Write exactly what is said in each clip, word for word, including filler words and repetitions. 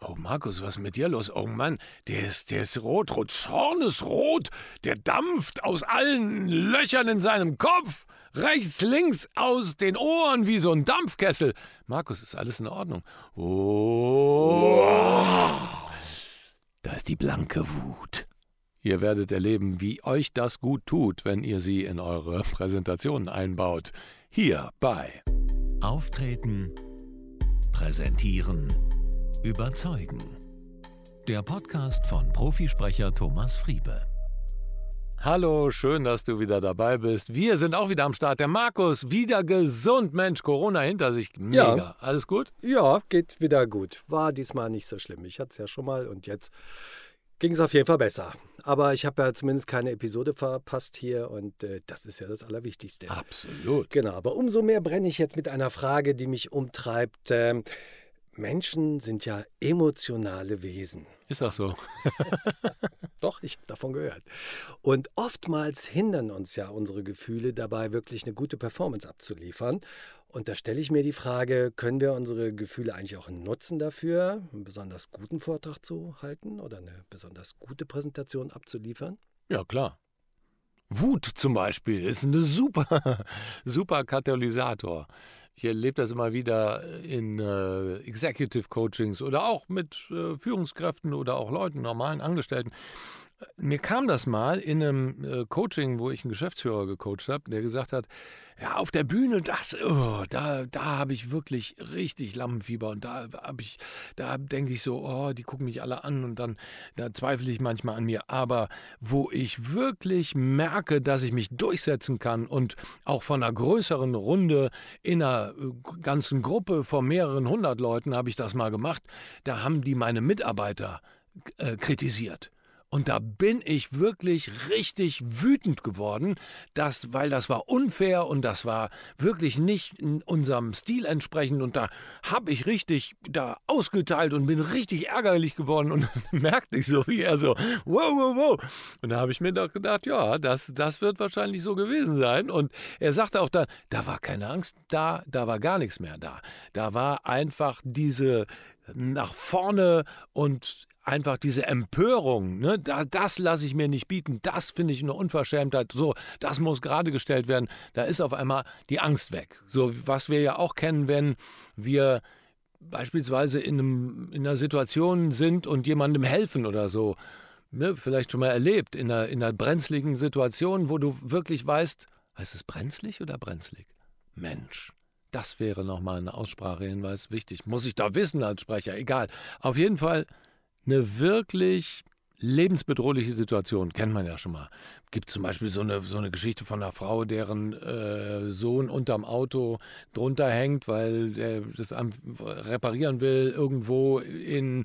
Oh, Markus, was ist mit dir los? Oh Mann, der ist, der ist rot, rot, zornesrot. Der dampft aus allen Löchern in seinem Kopf. Rechts, links, aus den Ohren wie so ein Dampfkessel. Markus, ist alles in Ordnung? Oh, da ist die blanke Wut. Ihr werdet erleben, wie euch das gut tut, wenn ihr sie in eure Präsentationen einbaut. Hier bei Auftreten, Präsentieren, Überzeugen. Der Podcast von Profisprecher Thomas Friebe. Hallo, schön, dass du wieder dabei bist. Wir sind auch wieder am Start. Der Markus, wieder gesund. Mensch, Corona hinter sich. Mega. Ja. Alles gut? Ja, geht wieder gut. War diesmal nicht so schlimm. Ich hatte es ja schon mal und jetzt ging es auf jeden Fall besser. Aber ich habe ja zumindest keine Episode verpasst hier und äh, das ist ja das Allerwichtigste. Absolut. Genau, aber umso mehr brenne ich jetzt mit einer Frage, die mich umtreibt. Ähm, Menschen sind ja emotionale Wesen. Ist das so? Doch, ich habe davon gehört. Und oftmals hindern uns ja unsere Gefühle dabei, wirklich eine gute Performance abzuliefern. Und da stelle ich mir die Frage, können wir unsere Gefühle eigentlich auch nutzen dafür, einen besonders guten Vortrag zu halten oder eine besonders gute Präsentation abzuliefern? Ja, klar. Wut zum Beispiel ist ein super, super Katalysator. Ich erlebe das immer wieder in äh, Executive Coachings oder auch mit äh, Führungskräften oder auch Leuten, normalen Angestellten. Mir kam das mal in einem äh, Coaching, wo ich einen Geschäftsführer gecoacht habe, der gesagt hat, ja, auf der Bühne, das, oh, da, da habe ich wirklich richtig Lampenfieber und da habe ich, da denke ich so, oh, die gucken mich alle an und dann, da zweifle ich manchmal an mir. Aber wo ich wirklich merke, dass ich mich durchsetzen kann und auch von einer größeren Runde in einer ganzen Gruppe von mehreren hundert Leuten habe ich das mal gemacht, da haben die meine Mitarbeiter äh, kritisiert. Und da bin ich wirklich richtig wütend geworden, dass, weil das war unfair und das war wirklich nicht in unserem Stil entsprechend. Und da habe ich richtig da ausgeteilt und bin richtig ärgerlich geworden. Und dann merkte ich so, wie er so, wow, wow, wow. Und da habe ich mir doch gedacht, ja, das, das wird wahrscheinlich so gewesen sein. Und er sagte auch dann, da war keine Angst da, da war gar nichts mehr da. Da war einfach diese nach vorne und einfach diese Empörung, ne, da, das lasse ich mir nicht bieten, das finde ich eine Unverschämtheit, so, das muss gerade gestellt werden, da ist auf einmal die Angst weg. So, was wir ja auch kennen, wenn wir beispielsweise in, einem, in einer Situation sind und jemandem helfen oder so, ne, vielleicht schon mal erlebt, in einer, in einer brenzligen Situation, wo du wirklich weißt, heißt es brenzlig oder brenzlig? Mensch. Das wäre nochmal ein Aussprachehinweis wichtig. Muss ich da wissen als Sprecher? Egal. Auf jeden Fall eine wirklich lebensbedrohliche Situation, kennt man ja schon mal. Gibt zum Beispiel so eine, so eine Geschichte von einer Frau, deren äh, Sohn unterm Auto drunter hängt, weil der das reparieren will, irgendwo in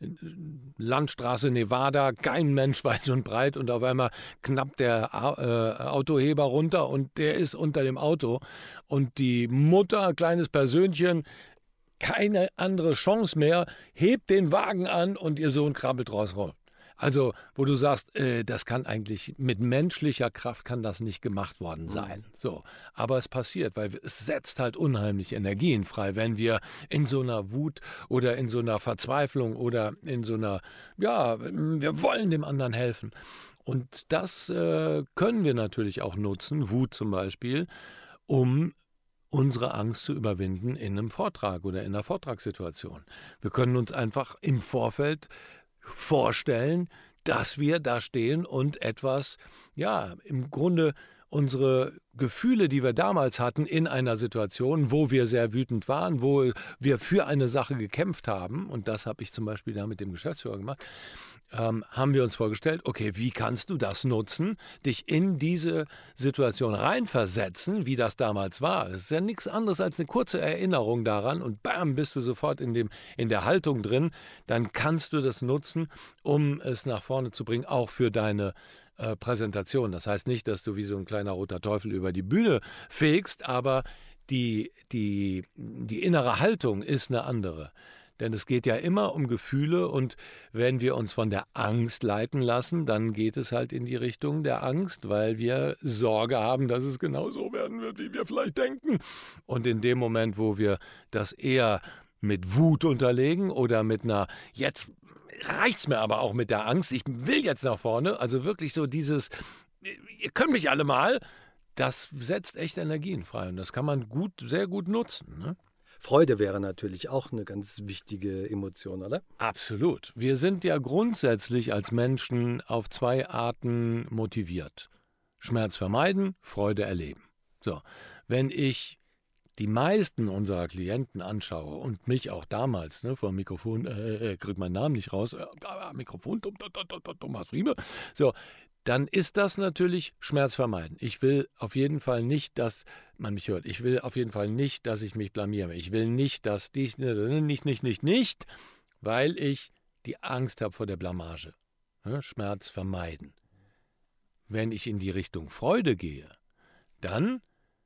Landstraße Nevada, kein Mensch weit und breit und auf einmal knappt der äh, Autoheber runter und der ist unter dem Auto und die Mutter, kleines Persönchen, keine andere Chance mehr, hebt den Wagen an und ihr Sohn krabbelt raus. Also, wo du sagst, äh, das kann eigentlich, mit menschlicher Kraft kann das nicht gemacht worden sein. Mhm. So, aber es passiert, weil es setzt halt unheimlich Energien frei, wenn wir in so einer Wut oder in so einer Verzweiflung oder in so einer, ja, wir wollen dem anderen helfen. Und das äh, können wir natürlich auch nutzen, Wut zum Beispiel, um unsere Angst zu überwinden in einem Vortrag oder in einer Vortragssituation. Wir können uns einfach im Vorfeld vorstellen, dass wir da stehen und etwas, ja, im Grunde unsere Gefühle, die wir damals hatten in einer Situation, wo wir sehr wütend waren, wo wir für eine Sache gekämpft haben, und das habe ich zum Beispiel da mit dem Geschäftsführer gemacht, ähm, haben wir uns vorgestellt, okay, wie kannst du das nutzen, dich in diese Situation reinversetzen, wie das damals war. Es ist ja nichts anderes als eine kurze Erinnerung daran und bam, bist du sofort in, dem, in der Haltung drin. Dann kannst du das nutzen, um es nach vorne zu bringen, auch für deine äh, Präsentation. Das heißt nicht, dass du wie so ein kleiner roter Teufel über die Bühne fegst, aber die, die, die innere Haltung ist eine andere. Denn es geht ja immer um Gefühle und wenn wir uns von der Angst leiten lassen, dann geht es halt in die Richtung der Angst, weil wir Sorge haben, dass es genau so werden wird, wie wir vielleicht denken. Und in dem Moment, wo wir das eher mit Wut unterlegen oder mit einer, jetzt reicht's mir aber auch mit der Angst, ich will jetzt nach vorne, also wirklich so dieses, ihr könnt mich alle mal, das setzt echt Energien frei und das kann man gut, sehr gut nutzen, ne? Freude wäre natürlich auch eine ganz wichtige Emotion, oder? Absolut. Wir sind ja grundsätzlich als Menschen auf zwei Arten motiviert. Schmerz vermeiden, Freude erleben. So, wenn ich die meisten unserer Klienten anschaue und mich auch damals, ne, vor dem Mikrofon, äh, äh, kriegt meinen Namen nicht raus, äh, Mikrofon, Thomas Friebe, so, dann ist das natürlich Schmerz vermeiden. Ich will auf jeden Fall nicht, dass man mich hört. Ich will auf jeden Fall nicht, dass ich mich blamiere. Ich will nicht, dass dich, nicht, nicht, nicht, nicht, weil ich die Angst habe vor der Blamage. Ne? Schmerz vermeiden. Wenn ich in die Richtung Freude gehe, dann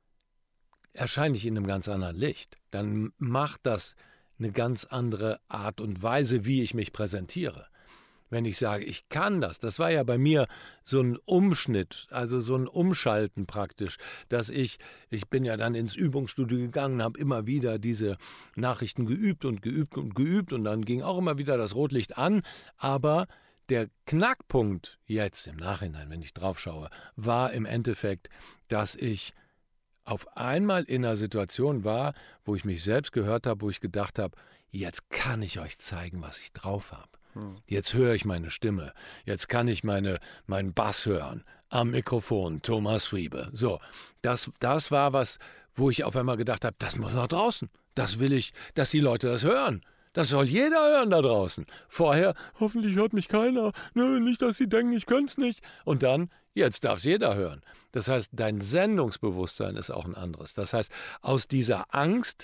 erscheine ich in einem ganz anderen Licht. Dann macht das eine ganz andere Art und Weise, wie ich mich präsentiere. Wenn ich sage, ich kann das, das war ja bei mir so ein Umschnitt, also so ein Umschalten praktisch, dass ich, ich bin ja dann ins Übungsstudio gegangen, habe immer wieder diese Nachrichten geübt und geübt und geübt und dann ging auch immer wieder das Rotlicht an, aber der Knackpunkt jetzt im Nachhinein, wenn ich drauf schaue, war im Endeffekt, dass ich auf einmal in einer Situation war, wo ich mich selbst gehört habe, wo ich gedacht habe, jetzt kann ich euch zeigen, was ich drauf habe. Jetzt höre ich meine Stimme, jetzt kann ich meine, meinen Bass hören, am Mikrofon, Thomas Friebe. So, das, das war was, wo ich auf einmal gedacht habe, das muss nach draußen, das will ich, dass die Leute das hören. Das soll jeder hören da draußen. Vorher, hoffentlich hört mich keiner, ne, nicht, dass sie denken, ich könnte es nicht. Und dann, jetzt darf es jeder hören. Das heißt, dein Sendungsbewusstsein ist auch ein anderes. Das heißt, aus dieser Angst,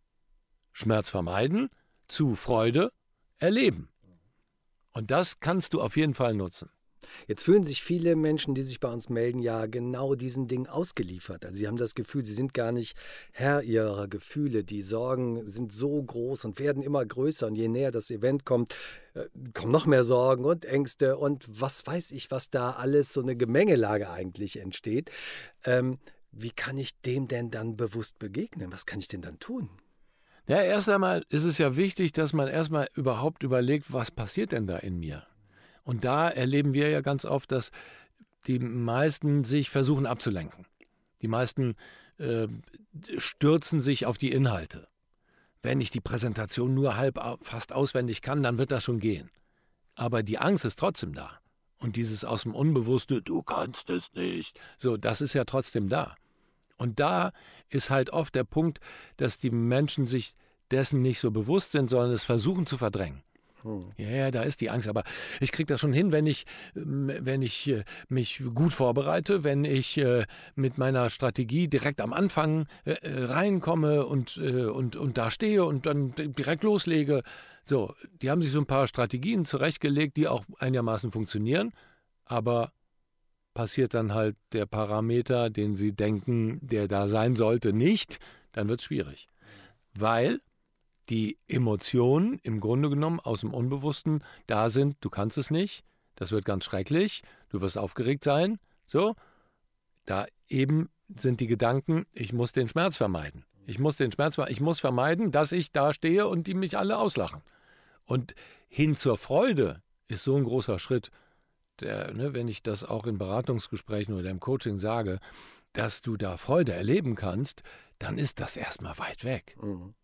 Schmerz vermeiden, zu Freude erleben. Und das kannst du auf jeden Fall nutzen. Jetzt fühlen sich viele Menschen, die sich bei uns melden, ja genau diesen Dingen ausgeliefert. Also sie haben das Gefühl, sie sind gar nicht Herr ihrer Gefühle. Die Sorgen sind so groß und werden immer größer. Und je näher das Event kommt, äh, kommen noch mehr Sorgen und Ängste und was weiß ich, was da alles, so eine Gemengelage eigentlich entsteht. Ähm, wie kann ich dem denn dann bewusst begegnen? Was kann ich denn dann tun? Ja, erst einmal ist es ja wichtig, dass man erstmal überhaupt überlegt, was passiert denn da in mir? Und da erleben wir ja ganz oft, dass die meisten sich versuchen abzulenken. Die meisten äh, stürzen sich auf die Inhalte. Wenn ich die Präsentation nur halb fast auswendig kann, dann wird das schon gehen. Aber die Angst ist trotzdem da. Und dieses aus dem Unbewusste, du kannst es nicht, so, das ist ja trotzdem da. Und da ist halt oft der Punkt, dass die Menschen sich dessen nicht so bewusst sind, sondern es versuchen zu verdrängen. Hm. Ja, ja, da ist die Angst. Aber ich kriege das schon hin, wenn ich, wenn ich mich gut vorbereite, wenn ich mit meiner Strategie direkt am Anfang reinkomme und, und, und da stehe und dann direkt loslege. So, die haben sich so ein paar Strategien zurechtgelegt, die auch einigermaßen funktionieren, aber passiert dann halt der Parameter, den sie denken, der da sein sollte, nicht, dann wird es schwierig. Weil die Emotionen im Grunde genommen aus dem Unbewussten da sind, du kannst es nicht, das wird ganz schrecklich, du wirst aufgeregt sein, so. Da eben sind die Gedanken, ich muss den Schmerz vermeiden. Ich muss den Schmerz, ich muss vermeiden, dass ich da stehe und die mich alle auslachen. Und hin zur Freude ist so ein großer Schritt. Der, ne, wenn ich das auch in Beratungsgesprächen oder im Coaching sage, dass du da Freude erleben kannst, dann ist das erstmal weit weg. Mhm.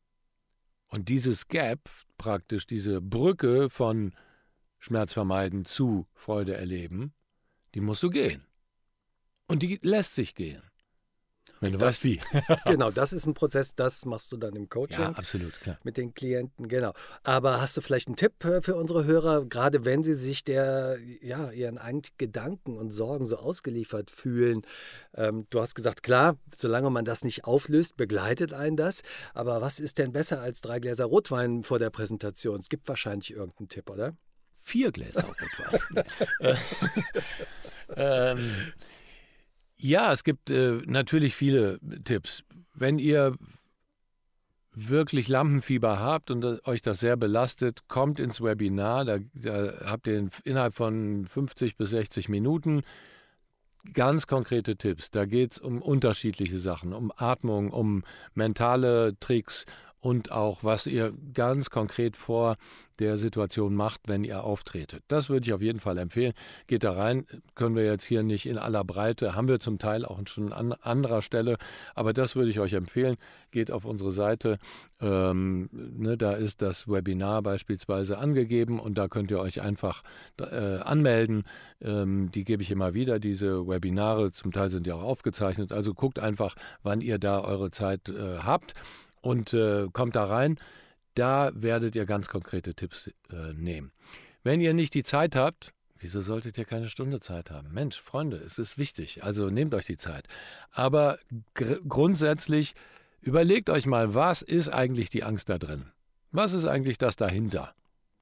Und dieses Gap, praktisch diese Brücke von Schmerz vermeiden zu Freude erleben, die musst du gehen. Und die lässt sich gehen. Wenn du das, weißt wie. Genau, das ist ein Prozess, das machst du dann im Coaching. Ja, absolut, klar. Mit den Klienten, genau. Aber hast du vielleicht einen Tipp für unsere Hörer, gerade wenn sie sich der, ja, ihren Gedanken und Sorgen so ausgeliefert fühlen? Ähm, du hast gesagt, klar, solange man das nicht auflöst, begleitet einen das. Aber was ist denn besser als drei Gläser Rotwein vor der Präsentation? Es gibt wahrscheinlich irgendeinen Tipp, oder? Vier Gläser Rotwein. ähm... Ja, es gibt äh, natürlich viele Tipps. Wenn ihr wirklich Lampenfieber habt und das, euch das sehr belastet, kommt ins Webinar. Da, da habt ihr innerhalb von fünfzig bis sechzig Minuten ganz konkrete Tipps. Da geht es um unterschiedliche Sachen, um Atmung, um mentale Tricks, und auch, was ihr ganz konkret vor der Situation macht, wenn ihr auftretet. Das würde ich auf jeden Fall empfehlen. Geht da rein, können wir jetzt hier nicht in aller Breite, haben wir zum Teil auch schon an anderer Stelle, aber das würde ich euch empfehlen. Geht auf unsere Seite, ähm, ne, da ist das Webinar beispielsweise angegeben und da könnt ihr euch einfach äh, anmelden. Ähm, die gebe ich immer wieder, diese Webinare, zum Teil sind ja auch aufgezeichnet, also guckt einfach, wann ihr da eure Zeit äh, habt und äh, kommt da rein. Da werdet ihr ganz konkrete Tipps äh, nehmen. Wenn ihr nicht die Zeit habt, wieso solltet ihr keine Stunde Zeit haben? Mensch, Freunde, es ist wichtig, also nehmt euch die Zeit. Aber gr- grundsätzlich überlegt euch mal, was ist eigentlich die Angst da drin? Was ist eigentlich das dahinter?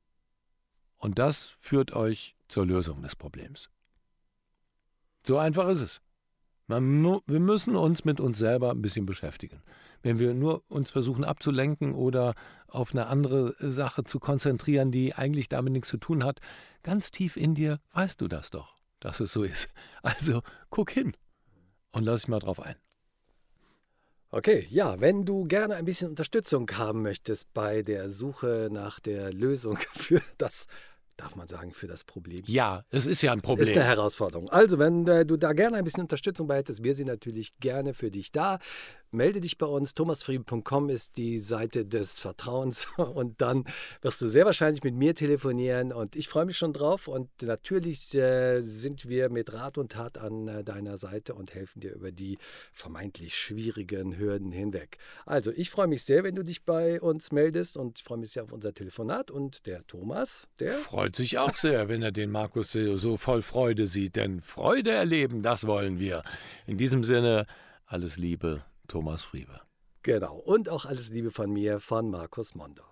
Und das führt euch zur Lösung des Problems. So einfach ist es. Man mu- wir müssen uns mit uns selber ein bisschen beschäftigen. Wenn wir nur uns versuchen abzulenken oder auf eine andere Sache zu konzentrieren, die eigentlich damit nichts zu tun hat, ganz tief in dir weißt du das doch, dass es so ist. Also guck hin und lass dich mal drauf ein. Okay, ja, wenn du gerne ein bisschen Unterstützung haben möchtest bei der Suche nach der Lösung für das, darf man sagen, für das Problem. Ja, es ist ja ein Problem. Ist eine Herausforderung. Also, wenn äh, du da gerne ein bisschen Unterstützung bei hättest, wir sind natürlich gerne für dich da. Melde dich bei uns. thomas friebe punkt com ist die Seite des Vertrauens und dann wirst du sehr wahrscheinlich mit mir telefonieren und ich freue mich schon drauf und natürlich äh, sind wir mit Rat und Tat an äh, deiner Seite und helfen dir über die vermeintlich schwierigen Hürden hinweg. Also ich freue mich sehr, wenn du dich bei uns meldest und ich freue mich sehr auf unser Telefonat und der Thomas, der freut sich auch sehr, wenn er den Markus so, so voll Freude sieht, denn Freude erleben, das wollen wir. In diesem Sinne, alles Liebe. Thomas Friebe. Genau. Und auch alles Liebe von mir, von Markus Mondorf.